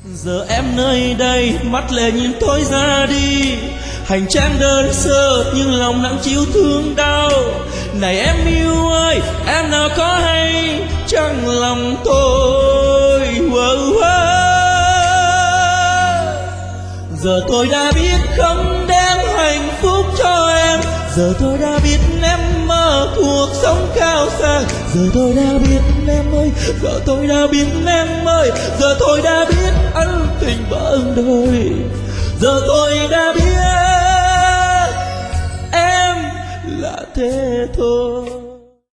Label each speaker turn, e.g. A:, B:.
A: Giờ em nơi đây mắt lệ nhìn tôi ra đi, hành trang đơn sơ nhưng lòng nặng chịu thương đau. Này em yêu ơi, em nào có hay chẳng lòng tôi. Giờ tôi đã biết không đem hạnh phúc cho em, giờ tôi đã biết em mơ cuộc sống cao sang. Giờ tôi đã biết em ơi, giờ tôi đã biết em ơi, giờ tôi đã biết ân tình bận đời. Giờ tôi đã biết em là thế thôi.